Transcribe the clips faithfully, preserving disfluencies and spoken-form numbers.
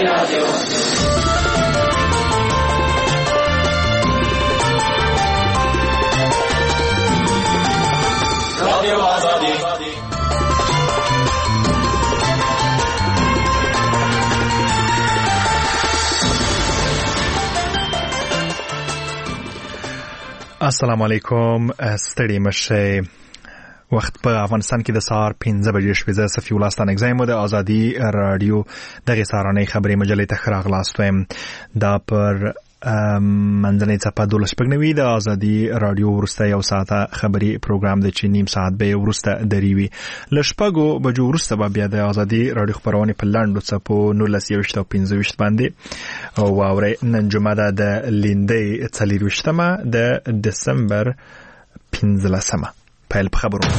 رادیو رادیو آزادی. السلام علیکم. ستړي مشه. وخت په افغانستان کې د سهار پنځه بجې شوې. زه صفي الله ستانک زایم د ازادي رادیو دغه سهارنۍ خبري مجلې ته خراغلاست ویم. دا پر منځنۍ څپه دولس شپږ د ازادي رادیو ورسته یو ساعته خبري پروګرام د چې نیم ساعت به ورسته دریوي. ل شپږو بجو ورسته به بیا د ازادي رادیو خبرونه په لاندو څپو نولس یوشت او پنځه ویشت باندې او اوري نن جمعه ده د لیندې څلور ویشتمه د دسمبر پنځلسمه. پیل په خبرونه.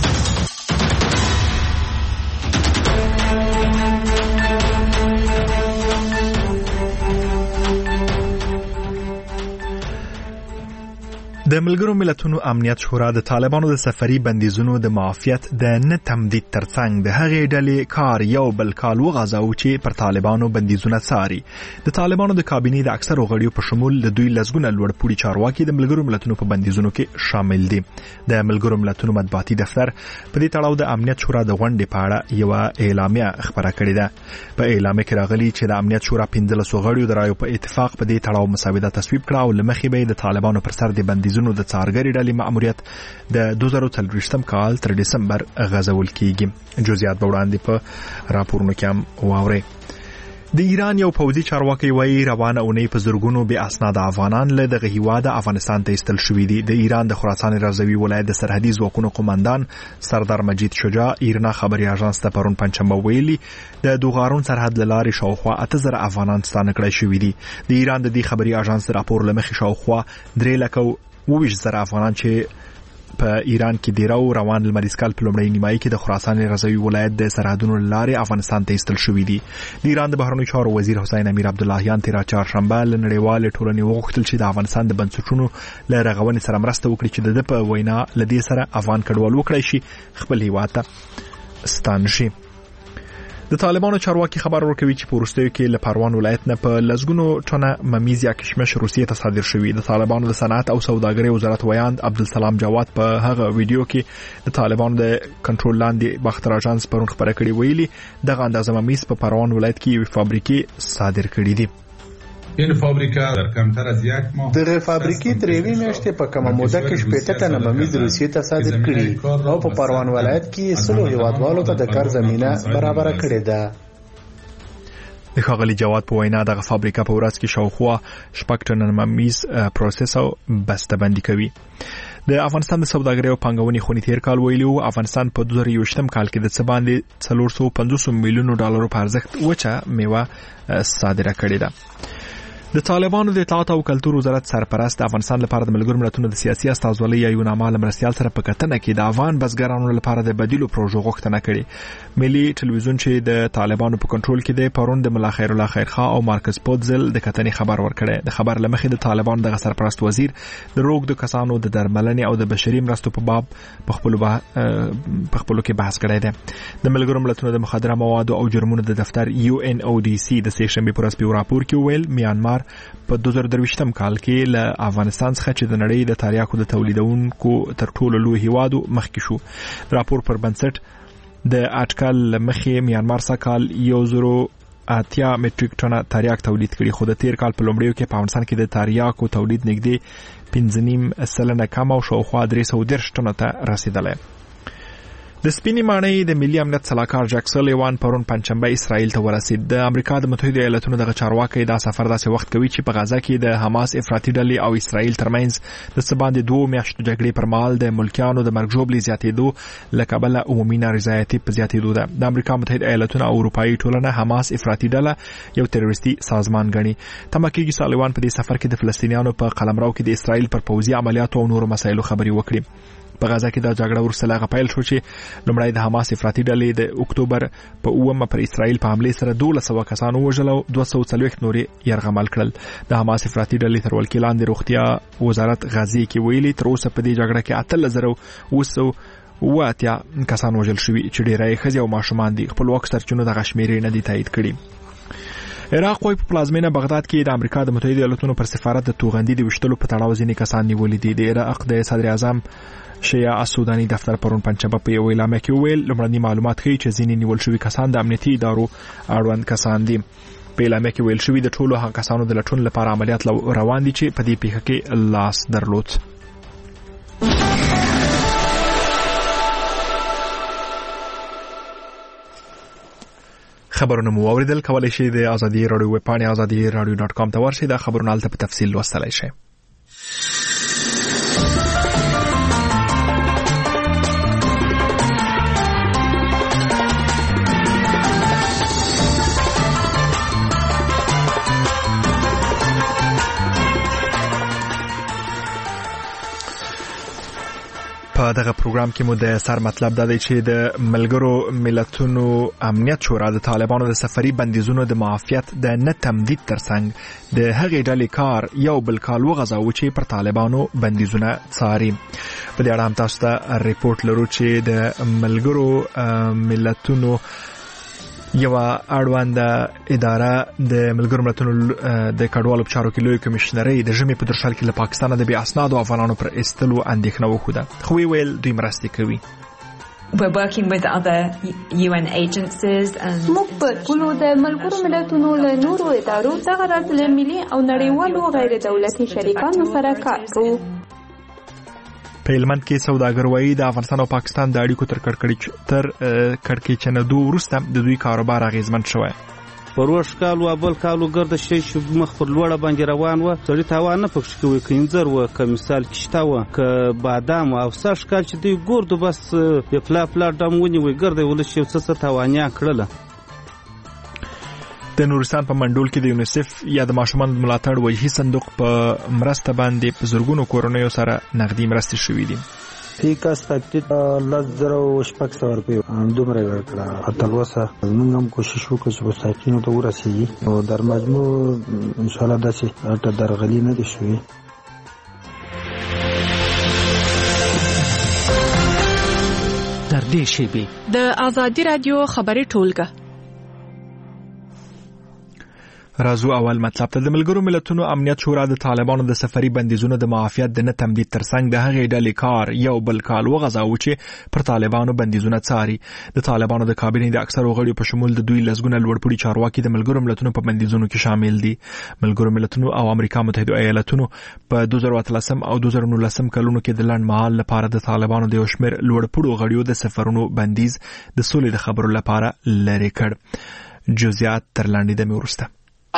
د ملګرو ملتونو امنیت شورا د طالبانو د سفري بندیزونو د معافیت د نه تمدید ترڅنګ د هغې ډلې کار یو بل کال وغځاوه چې پر طالبانو بندیزونه څاري. د طالبانو د کابینې د اکثرو غړیو په شمول د دوی لسګونه لوړپوړي چارواکي د ملګرو ملتونو په بندیزونو کې شامل دي. د ملګرو ملتونو مطبوعاتي دفتر په دې تړاو د امنیت شورا د غونډې په اړه یو اعلامیه خبره کړې ده. په اعلامیه کې راغلي چې د امنیت شورا پنځلس غړیو د رایو په اتفاق په دې تړاو مسوده تصویب کړه او لمخې به د طالبانو پر سر د بندیزونو د څارګري ډلې مأموریت د دوه زره څلوېښتم کال تر دسمبر غځول کیږي. جزئیات به وړاندې په راپورونو کې هم واورئ. د ایران یو پوځي چارواکي وایي روانه اونۍ په زرګونو بې اسناده افغانان له دغه هیواده افغانستان ته ایستل شوي دي. د ایران د خراسان رضوي ولایت د سرحدي ځواکونو قومندان سردار مجید شجاع ایرنا خبري اژانس ته پرون پنځشنبه ویلي د دوغارون سرحد لارې شاوخوا اته زره افغانان ستانه کړای شوي دي. د ایران د دې خبري اژانس راپور لمخې شاوخوا درې لکه وویشت زره افغانان چې په ایران کې دیراو روان لمریز کال په لومړۍ نیمایي کې د خراسان رضوي ولایت د سرحدونو لارې افغانستان ته ایستل شوي دي. د ایران د بهرنیو چارو وزیر حسین امیر عبداللهیان تیر چهارشنبه له نړیوالې ټولنې وغوښتل چې د افغانستان د بنسټونو له رغونې سره مرسته وکړي چې د ده په وینا له دې سره افغان کډوال وکړای شي خپل هیواد ته ستانه شي. د طالبانو چارواکي خبر ورکوي چې په وروستیو کې له پروان ولایت نه په لسګونو ټنه ممیز یا کشمش روسیې ته صادر شوي. د طالبانو د صنعت او سوداګرۍ وزارت ویاند عبدالسلام جواد په هغه ویډیو کې د طالبانو د کنټرول لاندې باختر اژانس پرون خبره کړې ویلي دغه اندازه ممیز په پروان ولایت کې یوې فابریکې صادر کړي دي. این فابریکه در کمتر از یک ماه دغه فابریکې تر یوې میاشتې په کومه موده کې شپېته ټنه ممیز روسیې ته صادر کړي او په پروان ولایت کې سلو هیوادوالو ته د کار زمینه برابره کړې ده. د ښاغلي جواد په وینا دغه فابریکه په ورځ کې شاوخوا شپږ ټنه ممیز پروسس او بسته‌بندي کوي. د افغانستان د سوداګرۍ او پانګونې خونې تیر کال ویلي وو افغانستان په دوه زره یوویشتم کال کې د څه باندې څلور سوه پنځوس میلیونو ډالرو په ارزښت وچه میوه صادره کړې ده. د طالبانو د اطلاعات او کلتور وزارت سرپرست د افغانستان لپاره د ملګرو ملتونو د سیاسي استازولۍ یا یوناما له مرستیال سره په کتنه کې د افغان بزګرانو لپاره د بدیلو پروژو غوښتنه کړې. ملي ټلویزیون چې د طالبانو په کنټرول کې دی پرون د ملا خیر الله خیرخوا او مارکس پوتزل د کتنې خبر ورکړی. د خبر لمخې د طالبانو د سرپرست وزیر د روغ د کسانو د درملنې او د بشري مرستو په باب په خپل په خپل کې بحث کړی دی. د ملګرو ملتونو د مخدره موادو او جرمونو د دفتر یو ان او ډي سي د سې شنبه پر ورځ په راپور کې ویل میانمار په دوه زره درویشتم کال کې له افغانستان څخه چې د نړۍ د تریاکو د تولیدونکو تر ټولو لوی هیوادو مخکې شو. راپور پر بنسټ د اټکل مخې میانمار څخه کال یو زرو اتیا مټریک ټنه تریاک تولید کړي خو د تیر کال په لومړیو کې په افغانستان کې د تریاکو تولید نږدې پنځه نیم سلنه کم او شاوخوا درې سوه دېرش ټنو ته رسیدلی. د سپینې ماڼۍ د ملي امنیت سلاکار جک سلیوان پرون پنځشنبه اسرائیل ته ورسید. د امریکا د متحده ایالاتونو دغه چارواکي دا سفر داسې وخت کوي چې په غزا کې د حماس افراطي ډلې او اسرائیل ترمنځ د څه باندې دوه میاشتو جګړې پر مهال د ملکیانو د مرګ ژوبلې زیاتېدو له کبله عمومي نارضایتي په زیاتېدو ده. د امریکا متحده ایالاتونو او اروپایي ټولنه حماس افراطي ډله یو تروریستي سازمان ګڼي. تمه کېږي سلیوان په دې سفر کې د فلسطینیانو په قلمرو کې د اسرائیل پر پوځي عملیاتو او نورو مسایلو خبرې وکړي. په غزا کې دا جګړه وروسته لا پیل شو چې لومړی د حماس افراطي ډلې د اکتوبر په اوومه پر اسرائیل په حمله سره دولس سوه کسان ووژل او دوه سوه څلوېښت نور یې یرغمل کړل. د حماس افراطي ډلې تر ولکې لاندې روغتیا وزارت غزې کې ویلي تر اوسه په دې جګړه کې اتلس زره اوه سوه اوه اتیا کسان وژل شوي چې ډېری یې ښځې او ماشومان دي. خپلواکو سرچینو دغه شمېرې نه دي تایید کړي. عراق وايي په پلازمینه بغداد کې د امریکا د متحده ایالاتونو پر سفارت د توغندي د وشتلو په تړاو ځینې کسان نیولي دي. د عراق د صدر اعظم شیعه السوداني دفتر پرون پنځشنبه په یو اعلامیه کې ویل لومړني معلومات ښیي چې ځینې نیول شوي کسان د امنیتي ادارو اړوند کسان دي. په اعلامیه کې ویل شوي د ټولو هغه کسانو د لټون لپاره عملیات روان دي چې په دې پیښه کې لاس درلود. خبرونه مو اوریدل. کولای شئ د ازادي رادیو ویب پاڼې ازادي رادیو ډاټ کام ته ورشئ. دا خبرونه هلته په تفصیل لوستلی شئ. په دغه پروګرام کې مو د سر مطلب دا دی چې د ملګرو ملتونو امنیت شورا د طالبانو د سفري بندیزونو د معافیت د نه تمدید ترڅنګ د هغې ډلې کار یو بل کال وغځاوه چې پر طالبانو بندیزونه څاري. په دې اړه هم تاسو ته ریپورت لرو چې د ملګرو ملتونو یو اړوند اداره د ملګرو ملتونو د کډوالو په چارو کې لوی کمشنري د ژمي په درشل کې له پاکستان د بې اسنادو افغانانو پر ایستلو اندېښنه وښوده، خو ویل دوی مرستې کوي. We're working with other U N agencies and موږ په ټولو د ملګرو ملتونو له نورو ادارو څخه راتللو ملي او نړیوالو غیر دولتي شریکانو سره کار کوو. په هلمند کې سوداګر وایي د افغانستان او پاکستان د اړیکو تر کړکېچنېدو وروسته د دوی کاروبار اغیزمن شوی. پروش کالو بل کالو ګرد شي چې مخ پر لوړه باندې روان و سړی تاوان نه پکښ کوي کینځر و که مثال کشته و که بادام او سر ښکال چې دوی ګوردو بس په پلا پلا ډم ونیوي ګرد یې ولس یو څه تاوانیا کړله. د نورستان په منډول کې د یونیسف یا د ماشومانو د ملاتړ وجهي صندوق په مرسته باندې په زرګونو کورنیو سره نغدي مرستې شوي دي. فی کس تکتیت لس زره و شپږ سوه روپۍ دومره یې ورکړه. تلوسه موږ هم کوشش وکړو چې مستحقینو ته ورسېږي او در مجموع انشاءالله داسې درغلي نه دي شوي. تر دې شیبې د ازادي رادیو خبري ټولګه. رازو اول مطلب ته د ملګرو ملتونو امنیت شورا د طالبانو د سفري بندیزونو د معافیت د نه تمدید ترڅنګ د هغې ډلې کار یو بل کال وغځاوه چې پر طالبانو بندیزونه څاري. د طالبانو د کابینې د اکثرو غړیو په شمول د دوی لسګونه لوړپوړي چارواکي د ملګرو ملتونو په بندیزونو کې شامل دي. ملګرو ملتونو او امریکا متحده ایالاتونو په دوه زره اتلسم او دوه زره نولسم کلونو کې د لنډ مهال لپاره د طالبانو د یو شمېر لوړپوړو غړیو د سفرونو بندیز د سولې د خبرو لپاره لرې کړ. جزئیات تر لاندې دمې وروسته.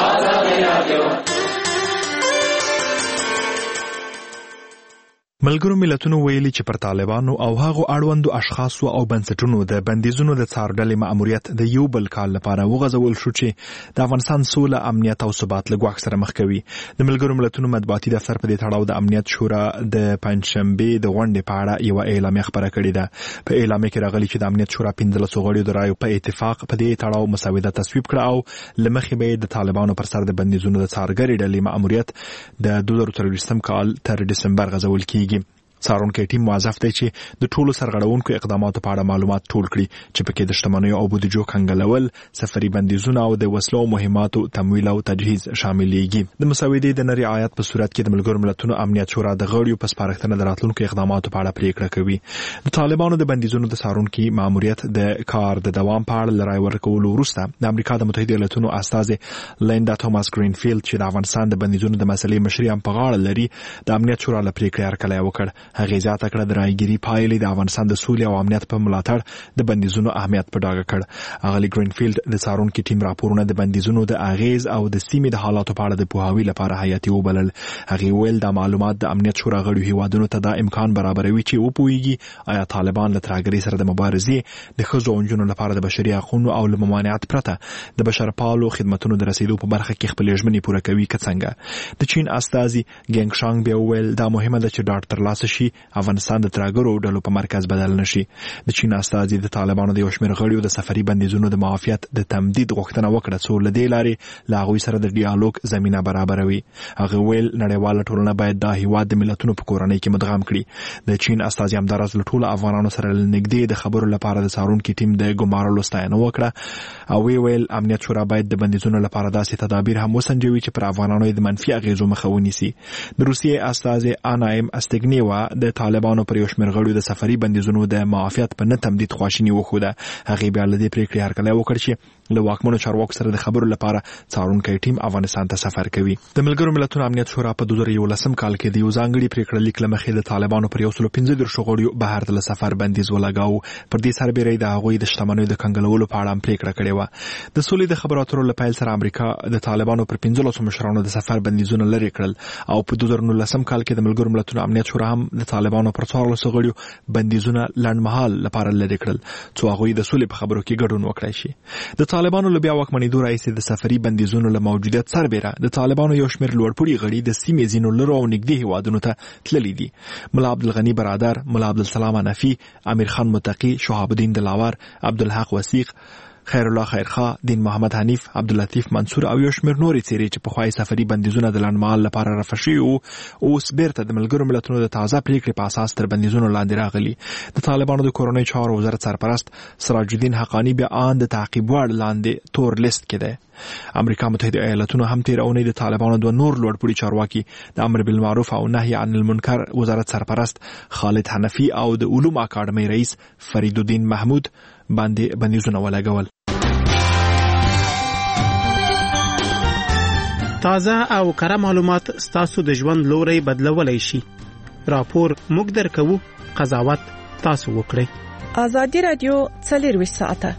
ملګرو ملتونو ویلي چې پر طالبانو او هغو اړوندو اشخاصو او بنسټونو د بندیزونو د څارډلې مأموریت د یو بل کال لپاره وغځول شو چې د افغانستان سوله، امنیت او ثبات له ګواښ سره مخ کوي. د ملګرو ملتونو مطبوعاتي دفتر په دې تړاو د امنیت شورا د پنځشنبې د غونډې په اړه یوه اعلامیه خپره کړې ده. په اعلامیه کې راغلي چې د امنیت شورا پنځلسو غړیو د رایو په اتفاق په دې تړاو مسوده تصویب کړه او له مخې به د طالبانو پر سر د بندیزونو د څارګرې ډلې مأموریت د دوه زره څلوېښتم کال تر ډسمبر غځول کیږي. څارونکی ټیم موظف دی چې د ټولو سرغړونکو اقداماتو په اړه معلومات ټول کړي چې پکې د شتمنیو او بودیجو کنګلول، سفري بندیزونه او د وسلو او مهماتو تمویل او تجهیز شاملېږي. د مسودې د نه رعایت په صورت کې د ملګرو ملتونو امنیت شورا د غړیو په سپارښتنه د راتلونکو اقداماتو په اړه پریکړه کوي. د طالبانو د بندیزونو د څارونکي ماموریت د کار د دوام په اړه له رای ورکولو وروسته د امریکا د متحده ایالاتونو استازي لیندا توماس ګرینفیلد چې د افغانستان د بندیزونو د مسلې مشري هم په غاړه لري د امنیت شورا له پریکړې هرکلی وکړ. هغې زیاته کړه د رایګیري پایلې د افغانستان د سولې او امنیت په ملاتړ د بندیزونو اهمیت په ډاګه کړ. اغلی ګرینفیلد د څارونکي ټیم راپورونه د بندیزونو د اغیز او د سیمې د حالاتو په اړه د پوهاوي لپاره حیاتي وبلل. هغې ویل دا معلومات د امنیت شورا غړیو هیوادونو ته دا امکان برابروي چې وپوهیږي آیا طالبان له ترهګرۍ سره د مبارزې، د ښځو او نجونو لپاره د بشري حقونو او له ممانعت پرته د بشرپالو خدمتونو د رسیدو په برخه کې خپلې ژمنې پوره کوي که څنګه. د چین استازي ګینګ شانګ بیا ویل دا مهمه ده چې ډاډ ترلاسه شي شي افغانستان د ترګرو ډلو په مرکز بدل نشي. د چین استازي د طالبانو د یو شمېر غړیو د سفري بندیزونو د معافیت د تمدید غوښتنه وکړه څو له دې لارې له هغوی سره د ډیالوګ زمینه برابروي. هغه ویل نړیواله ټولنه باید دا هیواد د ملتونو په کورنۍ کې مدغم کړي. د چین استازي همداراز له ټولو افغانانو سره نږدې د خبرو لپاره د څارونکي ټیم د ګمارلو ستاینه وکړه او وی ویل امنیت شورا باید د بندیزونو لپاره داسې تدابیر هم وسنجوي چې پر افغانانو د منفي اغیزو مخه ونیسي. د روسیې استازي آنایم استګنیوا د طالبانو پر یو شمېر غړیو د سفري بندیزونو د معافیت په نه تمدید خواشیني وښوده. هغې بیا له دې پریکړې هرکلی وکړ چې له واکمنو چارواکو سره د خبرو لپاره څارونکی ټیم افغانستان ته سفر کوي. د ملګرو ملتونو امنیت شورا په دوه زره یولسم کال کې د یو ځانګړي پریکړه لیک له مخې د طالبانو پر یو سل پنځه دېرش غړیو بهر ته له سفر بندیز ولګاوه. پر دې سربېره د هغوی د شتمنیو د کنګلولو په اړه هم پریکړه کړې وه. د سولې د خبرو اترو له پیل سره امریکا د طالبانو پر پنځلسو مشرانو د سفر بندیزونه لرې کړل او په دوه زره نولسم کال کې د ملګرو ملتونو امنیت شورا هم د طالبانو پر څوارلسو غړیو بندیزونه لنډمهال لپاره لرې کړل څو هغوی د سولې په خبرو کې ګډون وکړای شي. د طالبانو له بیا واکمنېدو راهیسې د سفري بندیزونو له موجودیت سربېره د طالبانو یو شمېر لوړپوړي غړي د سیمې ځینو لرو او نږدې هیوادونو ته تللي دي. ملا عبدالغني برادر، ملا عبدالسلام حنفي، امیر خان متقي، شهاب الدین دلاور، عبدالحق وثیق، خیر الله خیرخوا، دین محمد حنیف، عبداللطیف منصور او یو شمېر نورې څېرې چې پخوا یې سفري بندیزونه د لنډمهال لپاره رفع شوي وو اوس بیرته د ملګرو ملتونو د تازه پریکړې په اساس تر بندیزونو لاندې راغلي. د طالبانو د کورنۍ چارو وزارت سرپرست سراج الدین حقانی بیا ان د تعقیب وړ لاندې تور لیست کې دی. امریکا متحده ایالاتونو هم تیر اونۍ د طالبانو دوه نور لوړپوړي چارواکي د امر بالمعروف او نهي عن المنکر وزارت سرپرست خالد حنفي او د علوم اکاډمۍ رئیس فرید الدین محمود باندې بندیزونه ولګول. تازه او کره معلومات ستاسو د ژوند لوري بدلولای شي. راپور موږ درکوو، قضاوت تاسو وکړئ. ازادي رادیو څلورویشت ساعته.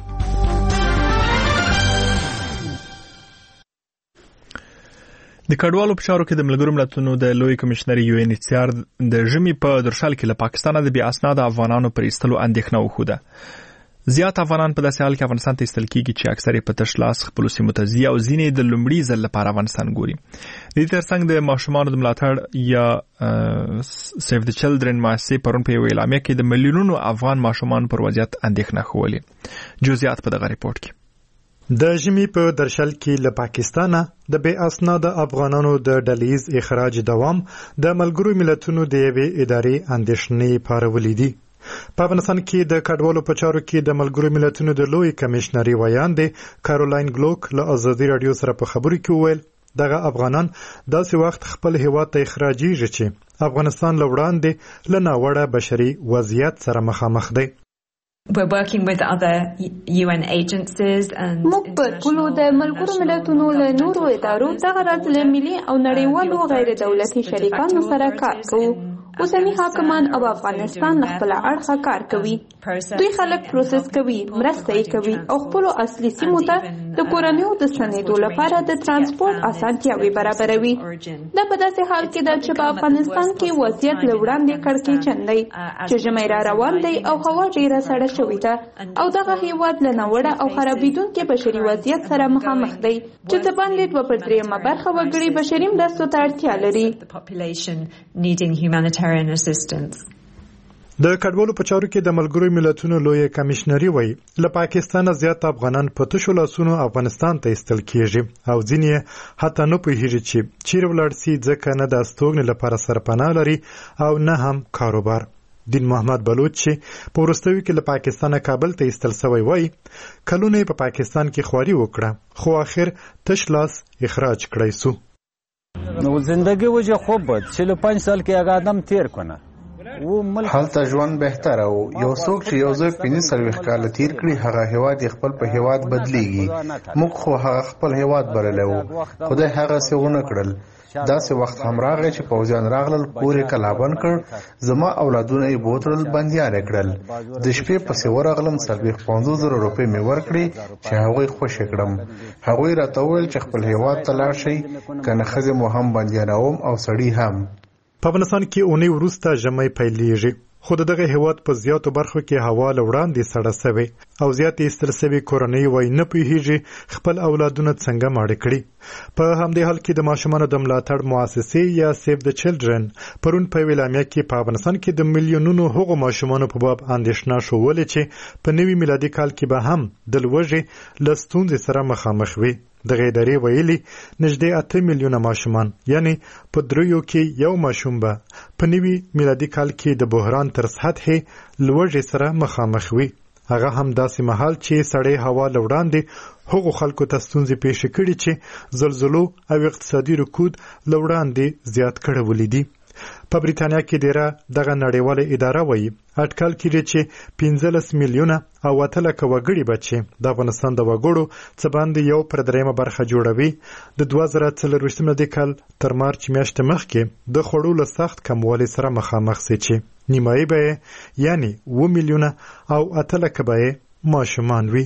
د کډوالو په چارو کې د ملګرو ملتونو د لوی کمشنر یو ان ایچ سی آر د ژمي په درشل کې له پاکستانه د بې اسناده افغانانو پر ایستلو اندېښنه وښوده. زیات افغانان په داسې حال کې افغانستان ته ایستل کېږي چې اکثر یې په تش لاس خپلو سیمو ته ځي او ځینې د لومړي ځل لپاره افغانستان ګوري. د دې ترڅنګ د ماشومانو د ملاتړ یا سیف د چلډرن مؤسسې پرون په یوه اعلامیه کې د میلیونونو افغان ماشومانو پر وضعیت اندېښنه ښوولې. جزئیات په دغه ریپورت کې. د ژمي په درشل کې له پاکستانه د بې اسناده افغانانو د ډلهیز اخراج دوام د ملګرو ملتونو د یوې ادارې اندېښنې پارولې دي. په افغانستان کې د کډوالو په چارو کې د ملګرو ملتونو د لوی کمشنري ویاندې کارولاین ګلوک له ازادي رادیو سره په خبرو کې وویل دغه افغانان داسې وخت خپل هیواد ته اخراجیږي چې افغانستان له وړاندې له ناوړه بشري وضعیت سره مخامخ دی. We're working with other U N agencies and موږ په ټولو د ملګرو ملتونو له نورو ادارو څخه راځي ملي او نړیوالو غیر دولتي شریکانو سره کار کوو. اوسنی حاکمان او افغانستان خپل اړخه کار کوي. دوی خلک پروسس کوي، مرسته یې کوي او خپل اصلي سیمو ته د کورنیو د ستنېدو لپاره د ترانسپورت اسانتیاوي برابروي. دا په داسې حال کې ده چې په افغانستان کې وضعیت له وړاندې کړکېچن دی چې ژمی را روان دی او هوا ډېره سړه شوې ده او دغه هیواد له ناوړه او خرابېدونکي بشري وضعیت سره مخامخ دی چې د باندې دوه پر درېیمه برخه وګړي بشري مرستو ته اړتیا لري. د کډوالو په چارو کې د ملګرو ملتونو لوی کمشنري وایي له پاکستانه زیات افغانان په تشو لاسونو افغانستان ته ایستل کېږي او ځینې حتی نه پوهېږي چې چیرې ولاړ سي ځکه نه د استوګنې لپاره سرپناه لري او نه هم کاروبار. دین محمد بلوچ چې په وروستیو کې له پاکستانه کابل ته ایستل سوی وایي کلونه په پاکستان کې خواري وکړه خو آخر تش لاس اخراج کړی سو. نو زندگی وجه خوب بود چهل و پنج سال کې هغه آدم تیر کنه هلته ژوند بهتره و. یو څوک چې یو ځای پنځه څلوېښت کاله تیر کړي هغه هیواد خپل په هیواد بدلیږي. موږ خو هغه خپل هیواد بللی و، خدای هغسې ونه کړل. داسې وخت هم راغی چې پوځیان راغلل، کور یې کلابند کړ، زما اولادونه یې بوتلل، بندیان یې کړل. د شپې پسې ورغلم، څلوېښت پنځوس زره روپۍ مې ورکړې چې هغوی خوشې کړم. هغوی راته وویل چې خپل هیواد ته لاړ شئ که نه ښځې مو هم بندیانوم او سړي هم. په افغانستان کې اونۍ وروسته ژمی پیلېږي. خو دغه هیواد په زیاتو برخو کې هوا له وړاندې سړه سوې او زیاتې ایستل سوې کورنۍ وایي نه پوهېږي خپل اولادونه څنګه ماړه کړي. په همدې حال کې د ماشومانو د ملاتړ مؤسسې یا سیف د چلډرن پرون په یوه اعلامیه کې په افغانستان کې د میلیونونو هغو ماشومانو په باب اندېښنه ښودلې چې په نوي میلادي کال کې به هم د لوږې له ستونزې سره مخامخ وي. دغه ادارې ویلي نږدې اته میلیونه ماشومان یعنی په دریو کې یو ماشوم به په نوي میلادي کال کې د بحران تر سطحې لوږې سره مخامخ وي. هغه هم داسې مهال چې سړې هوا له وړاندې هغو خلکو ته ستونزې پیښې کړي چې زلزلو او اقتصادي رکود له وړاندې زیات کړولي دي. په بریتانیا کې ډیره دغه نړیواله اداره وایي اټکل کېږي چې پنځلس میلیونه او اته لکه وګړي به چې د افغانستان د وګړو څه باندې یو پر دریمه برخه جوړوي د دوه زره څلرویشتم میلادي کال تر مارچ میاشتې مخکې د خوړو له سخت کموالي سره مخامخ سي چې نیمایي به یعنی اوه میلیونه او اته لکه به ماشومان وي.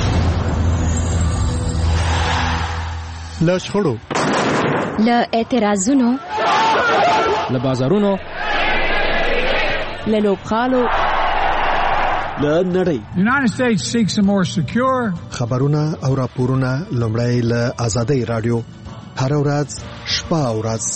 له شخړو له اعتراضونو له بازارونو له لوبغالو له نړۍ United States seeks a more secure خبرونه او راپورونه لومړی له آزادۍ رادیو هر ورځ شپه او ورځ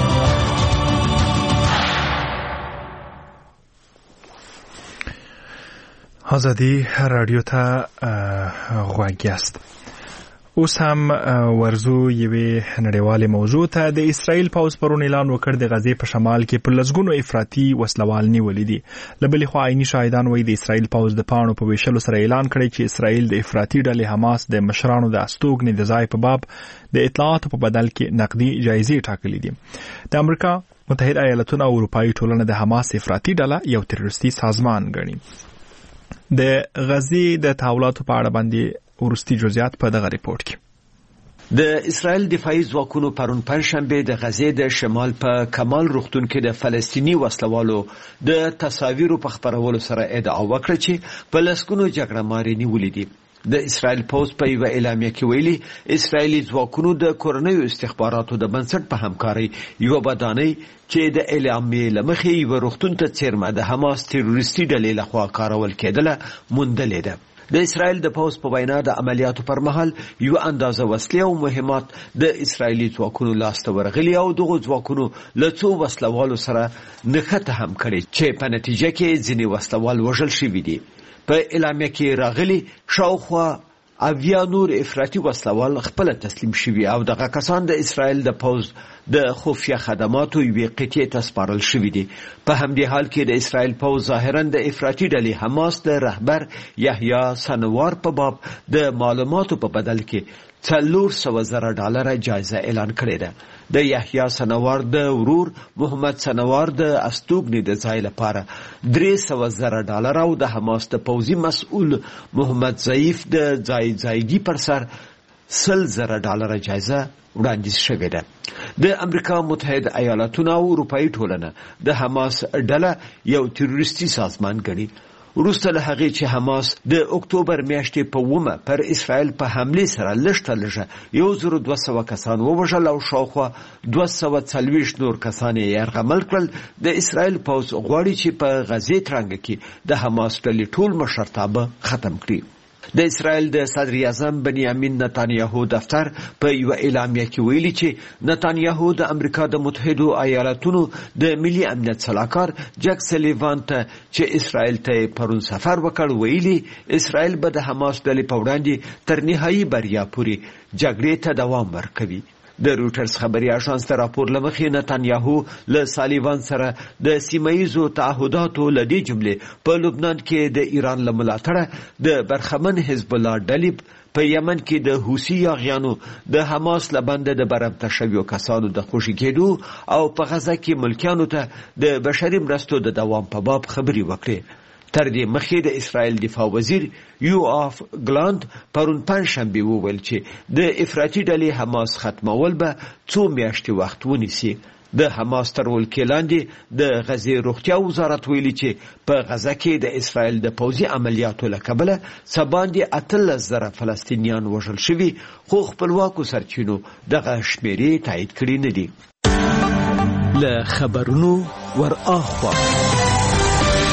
آزادی رادیو ته غوږ یاست. اوس هم ورزو یوې نړیوالې موضوع ته. د اسرائیل پوځ پرون اعلان وکړ د غزې په شمال کې پر لسګونو افراطي وسلوال نیولي دي. له بلې خوا عیني شاهدان وایي د اسرائیل پوځ د پاڼو په ویشلو سره اعلان کړی چې اسرائیل د افراطي ډلې حماس د مشرانو د استوګنې د ځای په باب د اطلاعاتو په بدل کې نقدي جایزې ټاکلي دي. د امریکا متحده ایالاتونه او اروپایي ټولنه د حماس افراطي ډله یو تروریستي سازمان ګڼي. د غزې د تحولاتو په اړه باندې ورستي جزئیات په دغه ریپورت کې. د اسرائیل دفاعي ځواکونو پرون پنځشنبه د غزې د شمال په کمال روغتون کې د فلسطیني وسلوالو د تصاویرو په خبرولو سره ادعا وکړه چې په لسګونو جګړه ماري نیولې دي. د اسرائیل پوځ په یوه اعلامیه کې ویلي اسرائیلي ځواکونو د کورنیو استخباراتو د بنسټ په همکارۍ یوه ودانۍ چې د اعلامیې له مخې یوه روغتون ته څیرمه د حماس تروریستي ډلې لخوا کارول کېدله موندلې ده. د اسرائیل د پوځ په وینا د عملیاتو پر مهال یو اندازه وسلې او مهمات د اسرائیلي ځواکونو لاسته ورغلي او دغه ځواکونو له څو وسلوالو سره نښته هم کړې چې په نتیجه کې ځینې وسلوال وژل شوي دي. په اعلامیه کې راغلي شاوخوا اویا نور افراطي وسلوال خپل تسلیم شوي او دغه کسان د اسرائیل د پوځ د خفیه خدماتو یوې قطعې ته سپارل شوي دي. په همدې حال کې د اسرائیل پوځ ظاهرا د افراطي ډلې حماس د رهبر یحیی سنوار په باب د معلوماتو په بدل کې څلور سوه زره ډالره جایزه اعلان کړې ده. د یحیی سنوار د ورور محمد سنوار د استوګنې د ځای لپاره درې سوه زره ډالر او د حماس د پوځي مسؤل محمد ضعیف د ځای ځایګي پر سر سل زره ډالر جایزه وړاندیز شوې ده. د امریکا متحده ایالاتونه او اروپایي ټولنه د حماس ډله یو تروریستي سازمان ګڼي. وروسته له هغې چې حماس د اکتوبر میاشتې په اوومه پر اسرائیل په حملې سره لږ لږه یو زر دوه سوه کسان ووژل او شاوخوا دوه سوه څلوېښت نور کسان یې یرغمل کړل. د اسرائیل پوځ غواړي چې په غزې ترنګه کې د حماس ډلې ټول مشرتابه ختم کړي. د اسرائیل د صدر اعظم بنیامین نتانیاهو دفتر په یو اعلامیه کې ویلي چې نتانیاهو د امریکا د متحده ایالاتونو د ملي امنیت سلاکار جک سلیوان ته چې اسرائیل ته پرون سفر وکړ ویلي اسرائیل به د حماس ډلې په وړاندې تر نهایي بریا پورې جګړې ته دوام ورکوي. د رویټرز خبري اژانس ته راپور لمخې نتانیاهو له سالیوان سره د سیمهیزو تعهداتو له دې جملې په لبنان کې د ایران له ملاتړه د برخمن حزب الله ډلې په یمن کې د حوثي یاغیانو د حماس له بنده د برمته شویو کسانو د خوشي کېدو او په غزه کې ملکیانو ته د بشري مرستو د دوام په باب خبري وکړي. تر دې مخکې د اسرائیل دفاع وزیر یوآف ګلاند پرون پنځشنبه وویل چې د افراطي ډلې حماس ختمول به څو میاشتې وخت ونیسي. د حماس تر ولکې لاندې د غزې روغتیا وزارت ویلي چې په غزه کې د اسرائیل د پوځي عملیاتو له کبله څه باندې اتلس زره فلسطینیان وژل شوي خو خپلواکو سرچینو دغه شمیرې تایید کړي نه دي. له خبرونو ور اخوا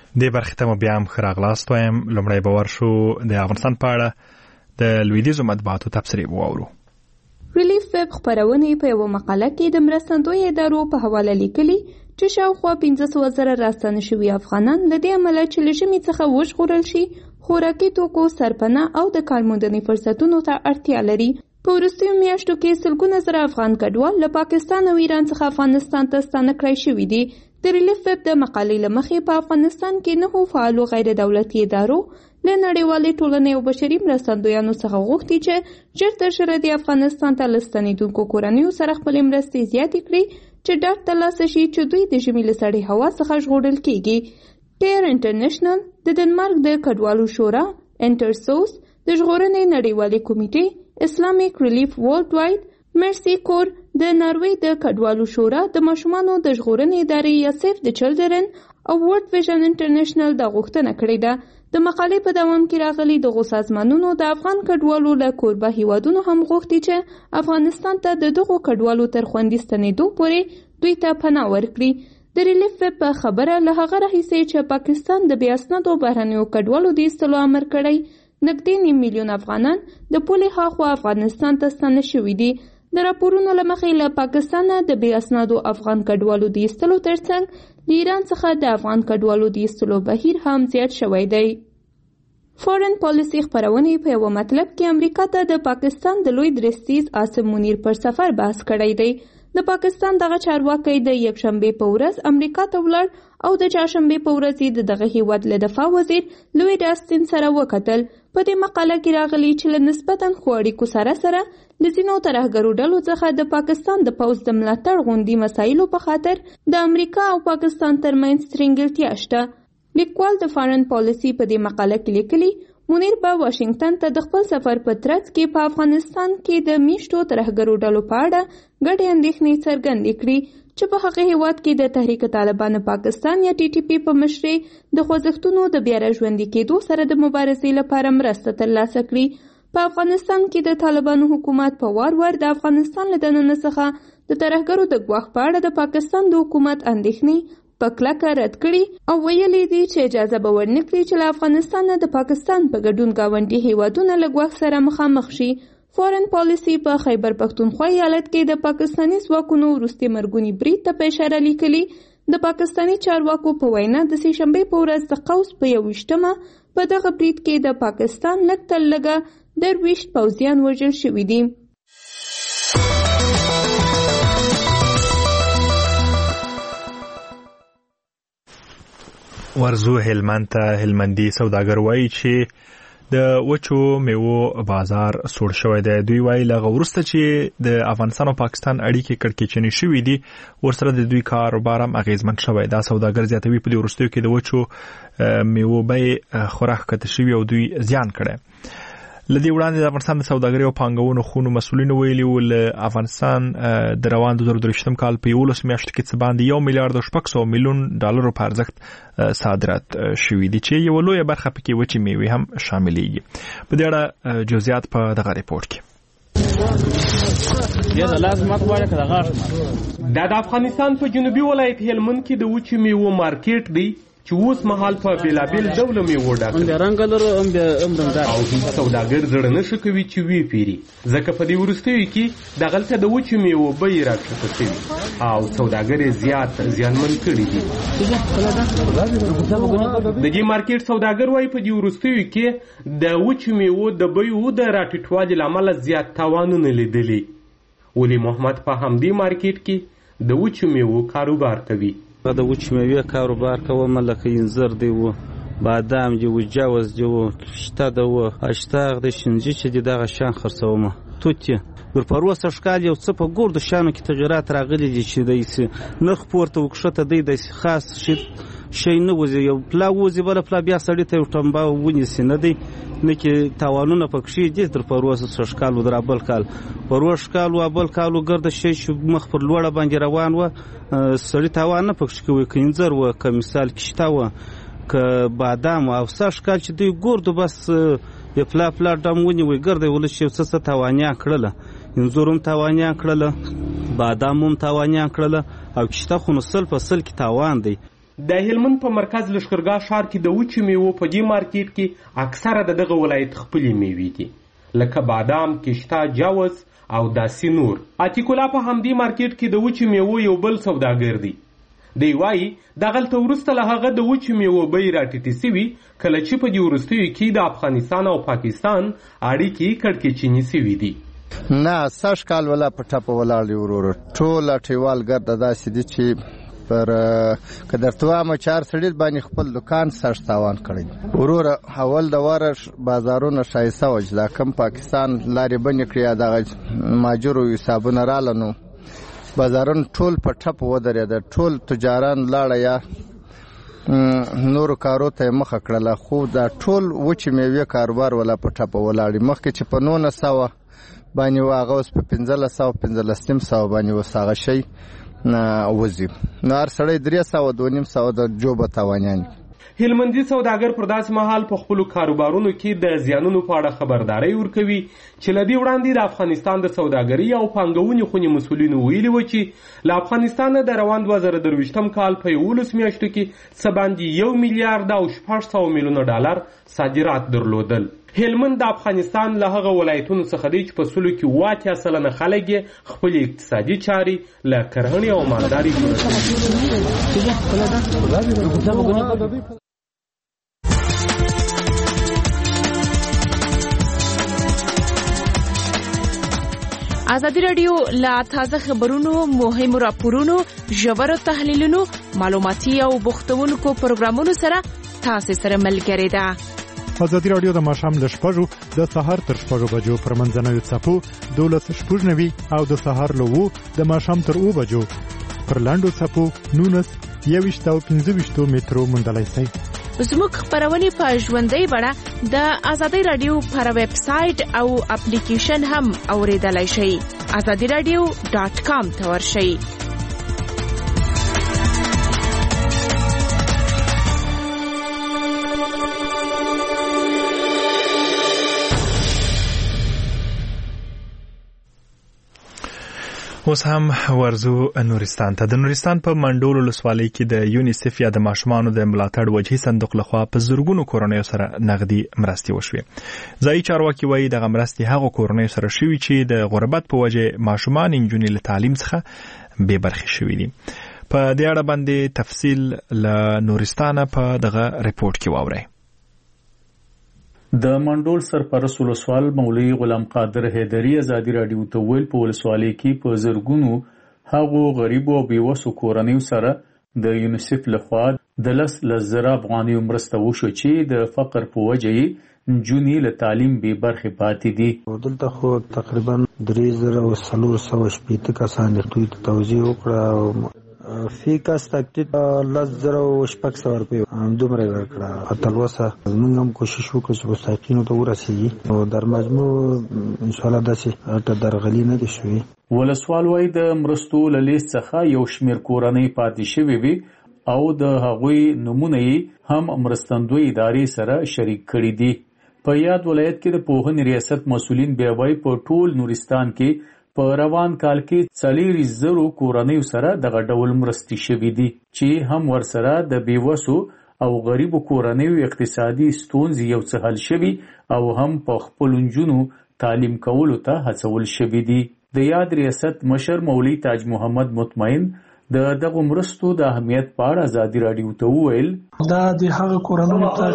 د برخې ته بیا هم ښه راغلاست وایم. لومړی به ورشو د افغانستان په اړه د لویدیځو مطبوعاتو تبصرې واورو. ریلیف ویب خپرونې په یوه مقاله کې د مرستندویه ادارو په حواله لیکلي چې شاوخوا پنځه سوه زره راستانه شوي افغانان له دې امله چې له ژمي څخه وژغورل شي خوراکي توکو، سرپناه او د کارموندنې فرصتونو ته اړتیا لري. په وروستیو میاشتو کې سلګونه زره افغان کډوال له پاکستان او ایران څخه افغانستان ته ستانه کړای شوي دي. د ریلیف ویب د مقالې له مخې په افغانستان کې نهو فعالو غیر دولتي ادارو له نړیوالې ټولنې او بشري مرستندویانو څخه غوښتي چې ژر تر ژره د افغانستان ته له ستنېدونکو کورنیو سره خپلې مرستې زیاتې کړي چې ډاډ ترلاسه شي چې دوی د ژمي له سړې هوا څخه ژغورل کیږي. ټیر انټرنیشنل، د ډنمارک د کډوالو شورا، انټرسوس، د ژغورنې نړیوالې کمیټې، اسلامیک ریلیف ورلډ وایډ، مرسی کور، د ناروې د کډوالو شورا، د ماشومانو د ژغورنې ادارې یا سیف د چلډرن او ورلډ ویژن انټرنیشنل دا غوښتنه کړې ده. د مقالې په دوام کې راغلي دغو سازمانونو د افغان کډوالو له کوربه هیوادونو هم غوښتي چې افغانستان ته د دغو کډوالو تر خوندي ستنېدو پورې دوی ته پناه ورکړي. د ریلیف ویب په خبره له هغه راهیسې چې پاکستان د بې اسنادو بهرنیو کډوالو د ایستلو امر کړی، نږدې نیم میلیون افغانان د پولې هاخوا افغانستان ته ستانه شوي دي. د راپورونو له مخې له پاکستانه د بې اسنادو افغان کډوالو د ایستلو ترڅنګ د ایران څخه د افغان کډوالو د ایستلو بهیر هم زیات شوی دی. فورن پالیسي خپرونې په یوه مطلب کې امریکا ته د پاکستان د لوی درستیز عاصم منیر پر سفر بحث کړی دی. د پاکستان دغه چارواکی د یکشنبې په ورځ امریکا ته ولاړ او د چهارشنبې په ورځ یې د دغه هیواد له دفاع وزیر لوید آستین سره وکتل. په دې مقاله کې راغلي چې له نسبتاً ښو اړیکو سره سره له ځینو ترهګرو ډلو څخه د پاکستان د پوځ د ملاتړ غوندي مسایلو په خاطر د امریکا او پاکستان ترمنځ ترنګلتیا شته. لیکوال د فارن پالیسي په دې مقاله کې لیکلي منیر به واشنگټن ته د خپل سفر په ترڅ کې په افغانستان کې د میشتو ترهګرو ډلو په اړه ګډې اندېښنې څرګندې کړي چې په هغه هیواد کې د تحریک طالبان پاکستان یا ټي ټي پي په مشرۍ د خوځښتونو د بیا راژوندي کېدو سره د مبارزې لپاره مرسته ترلاسه کړي. په افغانستان کې د طالبانو حکومت په وار وار د افغانستان له دننه څخه د ترهګرو د ګواښ په اړه د پاکستان د حکومت اندېښنې په کلکه رد کړي او ویلي دي چې اجازه به ورنکړي چې له افغانستان نه د پاکستان په ګډون ګاونډي هیوادونه له ګواښ سره مخامخ شي. فورن پالیسي په خیبر پښتونخوا ایالت کې د پاکستاني ځواکونو وروستي مرګوني برید ته په اشاره لیکلي. د پاکستاني چارواکو په وینا د سې شنبې په ورځ د قوس په یوویشتمه په دغه برید کې د پاکستان لږ تر لږه درویشت پوځیان وژل شوي دي. ورزو هلمند ته هلمندي سوداګر وایي چې د وچو میوو بازار سوړ شوی دی. دوی وایي لغه وروسته چې د افغانستان او پاکستان اړیکې کړکېچنې شوې دي ورسره د دوی کاروبار هم اغیزمن شوی. دا سوداګر زیاتوي په دې وروستیو کې د وچو میوو بیې خورا ښکته شوي او دوی زیان کړی. لدې وړاندې د افغانستان د سوداګرۍ او پانګونو خونو مسؤلینو ویلي ول افغانستان د روان دوه زره درویشتم کال په یولس میاشتو کې څه باندې یو میلیارډ او شپږ سوه میلیون ډالرو په ارزښت صادرات شوي دي چې یوه لویه برخه پکې وچې میوې هم شاملېږي. په دې اړه جزئیات په دغه ریپورټ کې. دا د افغانستان په جنوبي ولایت هلمند کې د وچې میوو مارکیټ دی چې اوس مهال په بیلابیل ډوله میوو ډک دی او هیڅ سوداګر زړه نه ښه کوي چې ویې پیري ځکه په دې وروستیو کې دغلته د وچو میوو بیې راکښته شوي او سوداګر یې زیات زیانمن کړي دي. د دې مارکیټ سوداګر وایي په دې وروستیو کې د وچو میوو د بیو د راټیټوالي له امله زیات تاوانونه لیدلي. ولی محمد په همدې مارکیټ کې د وچو میوو کاروبار کوي. د وچې میوې کاروبار کوم لکه انځر دی و، بادام دی و، جوز دی و، شته دی و، اشتاق دی، شنجي چې دی دغه شان خرڅومه. توت ور پروسه ښکال یو څه په ګردو شانو کې تغیرات راغلي دي چې د نرخ پورته وکښته دی د خاص شي شي نه وځي یو پلا وځي بل پلا بیا سړی ته ټمبا ونیسي نه دی نه کې تاوانونه پکښې دي تر پروسه ښکال در بل کال پروسه ښکال او بل کالو ګرد شي مخ پر لوړه باندې روان و سړی تاوان نه پکښې کوي کینځر و که مثال کشته و که بادام او ساش کال چې دوی ګردو بس یو پلا پلا ډم ونیوي ګرد ول شي څه تاوانیا کړله انځورم تاوانیا کړله بادام هم تاوانیا کړله او کشته خو نو سل په سل کې تاوان دی. د هلمند په مرکز لښکرګاه ښار کې د وچو میوو په دې مارکیټ کې اکثره د دغه ولایت خپلې میوې دي لکه بادام، کشتا، جوز او داسې نور. عتیق الله په همدې مارکیټ کې د وچو میوو یو بل سوداګر دی. دی وایي دغلته وروسته له هغه د وچو میوو بیې راټیټې سوي کله چې په دې وروستیو کې د افغانستان او پاکستان اړیکې کړکېچنې سوي دي. نه سږ کال ولا په ټپه ولاړ دي وروره، ټول اټیوال ګرده داسې دي چې پر که درته وایم چار سړي باندې خپل دکان سږ تاوان کړی وروره. اول د واره بازارونه ښایسته وه چې دا کم پاکستان لارې بندې کړې یا دغه ماجرو حسابونه راله نو بازارونه ټول په ټپه ودرېده، ټول تجاران لاړه یا نورو کارو ته یې مخه کړله. خو دا ټول وچې میوې کاروبار ولا په ټپه ولاړ. مخکې چې په نولس سوه باندې و هغه اوس په پنځلس سوه پنځلس نیم سوه باندې اوس هغه شی وځي. نو هر سړی درې سوه دوه نیم سوه د جوبه تاوانیان. هلمندي سوداګر پر داسې مهال په خپلو کاروبارونو کې د زیانونو په اړه خبرداری ورکوي چې له دې وړاندې د افغانستان د سوداګرۍ او پانګونې خونې مسؤلینو ویلي وو چې له افغانستانه د روان دوه زره درویشتم کال په یولس میاشتو کې څه باندې یو میلیارډ او شپږ سوه میلیونه ډالر صادرات درلودل. هلمند د افغانستان له هغه ولایتونو څخه دی چې په سلو کې اووه اتیا سلنه خلک یې خپلې اقتصادي چارې له کرهڼې او مالدارۍ پورې. ازادي راډیو لا تازه خبرونو، مهمو راپورونو، ژورو تحلیلونو، معلوماتي او بوختونکو پروګرامونو سره تاسو سره ملګری ده. ازادي راډیو د ماښام له شپږو د سهار تر شپږو بجو پر منځنوي څپو دولس شپږ نوي او د سهار له اوو د ماښام تر اوو بجو پر لاندو څپو نونس یوویشت او پنځه ویشتو مترو موندلی شئ. زموږ خبرونه په ژوندۍ بڼه د ازادي راډیو پر ویب سټ او اپلیکیشن هم اوریدلای شئ. ازادي راډیو ډاٹ کام ته ورشئ. اوس هم ورزو نورستان ته. د نورستان په منډول ولسوالۍ کې د یونیسف یا د ماشومانو د ملاتړ وجهي صندوق لخوا په زرګونو کورنیو سره نغدي مرستې وشوې. ځایي چارواکي وایي دغه مرستې هغو کورنیو سره شوي چې د غربت په وجه ماشومان نجونې له تعلیم څخه بې برخې شوي دي. په دې اړه باندې تفصیل له نورستانه په دغه ریپورت کې واورئ. د منډول سرپرست ولسوال مولوي غلام قادر حیدري ازادي راډیو ته ویل په ولسوالۍ کې په زرګونو هغو غریبو او بېوسو کورنیو سره د یونیسف لخوا د لس زره افغانیو مرسته وشو چې د فقر په وجه یې نجونې له تعلیم بې برخې پاتې دي. دلته خو تقریبا درې زره او څلور سوه شپېته کسان دوی ته توزیع وکړه. فی کس تکتیت لس زره او شپږ سوه روپۍ دومره یې ورکړه. تلوسه موږ هم کوشش وکړو چې مستحقینو ته ورسېږي او در مجموع انشاءالله داسې درغلي نه دي شوي. ولسوال وایي د مرستو له لیست څخه یو شمېر کورنۍ پاتې شوې وي او د هغوی نومونه یې هم مرستندوی ادارې سره شریک کړي دي. په یاد ولایت کې د پوهنې ریاست مسؤلین بیا وایي په ټول نورستان کې په روان کال کې څلور زرو کورنیو سره دغه ډول مرستې شوي دي چې هم ورسره د بیوسو او غریبو کورنیو اقتصادي ستونزې یو څه حل شوي او هم په خپلو نجونو تعلیم کولو ته هڅول شوي دي. د یاد ریاست مشر مولوي تاج محمد مطمئن د دغه مرستو د اهمیت په اړه ازادي راډیو ته وویل. دا د هغه کورنیو ته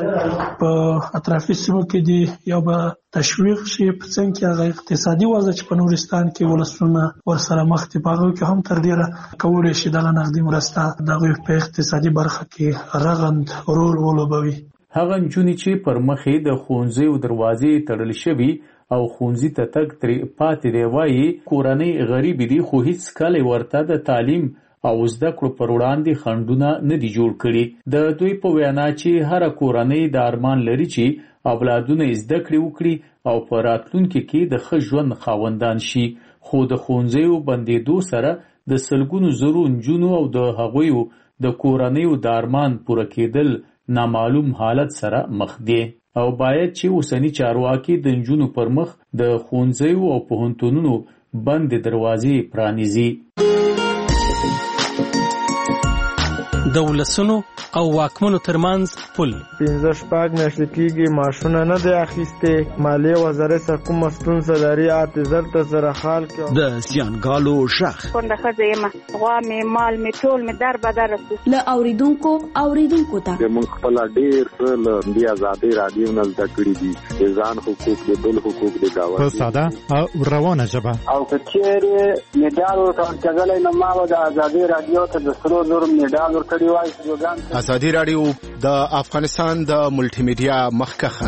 چې په اطرافي سیمو کې دي یا به تشویق شي په څنګه کې هغه اقتصادي وضع چې په نورستان کې ولسونه ورسره مخ دي په هغه کې هم تر ډیره کولی شي دغه نغدي مرسته دغه په اقتصادي برخه کې رغند رول ولوبوي. هغه نجونې چې پر مخې د ښوونځیو دروازې تړل شوي او ښوونځي ته تګ ترې پاتې دی وایي کورنۍ غریبې دي خو هیڅ کله ورته د تعلیم او زده کړو پر وړاندې خنډونه نه دي جوړ کړي. د دوی په وینا چې هره کورنۍ د ارمان لري چې اولادونه زده کړې وکړي او په راتلونکي کې د ښه ژوند خاوندان شي، خو د ښوونځیو بندېدو سره د سلګونو زرو نجونو او د هغویو د کورنیو د ارمان پوره کېدل نامعلوم حالت سره مخ دي او باید چې اوسنی چارواکي د نجونو پر مخ د ښوونځیو او پوهنتونونو بندې دروازې پرانیزي. د ولسونو او واکمنو ترمنځ پل. پنځه شپږ میاشتې کېږي معاشونه نه دی اخیستې. مالیې وزارت سره کومه ستونزه لري اته زر ته سره حال کړو. د زیانګالو شخ کونډه ښځه یم، غوا مې مال مې ټول مې در بدر رسو. له اوریدونکو اوریدونکو ته موږ خپل ډېر څه له دې ازادۍ راډیو نه زده کړي دي، ځان حقوق د بل حقوق د گاوند په ساده او روانه ژبه. او که چیرې میډال ورکړل کېدلی نو ما به د ازادۍ راډیو ته د سرو زرو میډال ورکړی وای. ازادي راډیو د افغانستان د ملټي میډیا مخکخه.